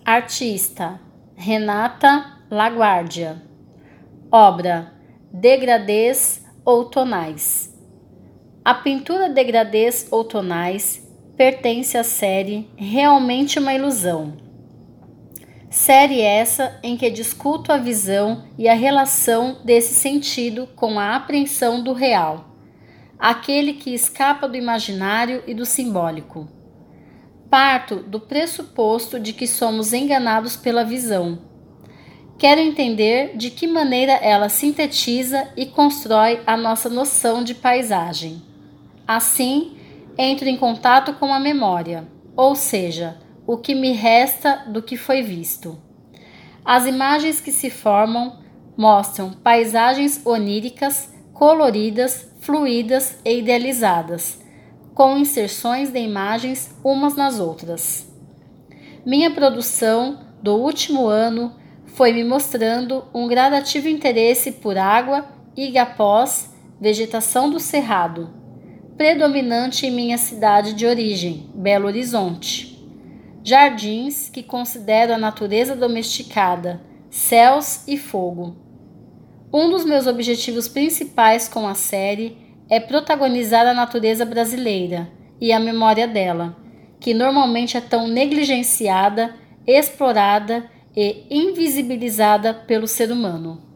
Artista: Renata Laguardia. Obra: Degradês outonais. A pintura Degradês outonais pertence à série Realmente uma Ilusão. Série essa em que discuto a visão e a relação desse sentido com a apreensão do real, aquele que escapa do imaginário e do simbólico. Parto do pressuposto de que somos enganados pela visão. Quero entender de que maneira ela sintetiza e constrói a nossa noção de paisagem. Assim, entro em contato com a memória, ou seja, o que me resta do que foi visto. As imagens que se formam mostram paisagens oníricas, coloridas, fluídas e idealizadas, com inserções de imagens umas nas outras. Minha produção do último ano foi me mostrando um gradativo interesse por água, igapós, vegetação do cerrado, predominante em minha cidade de origem, Belo Horizonte. Jardins que considero a natureza domesticada, céus e fogo. Um dos meus objetivos principais com a série é protagonizar a natureza brasileira e a memória dela, que normalmente é tão negligenciada, explorada e invisibilizada pelo ser humano.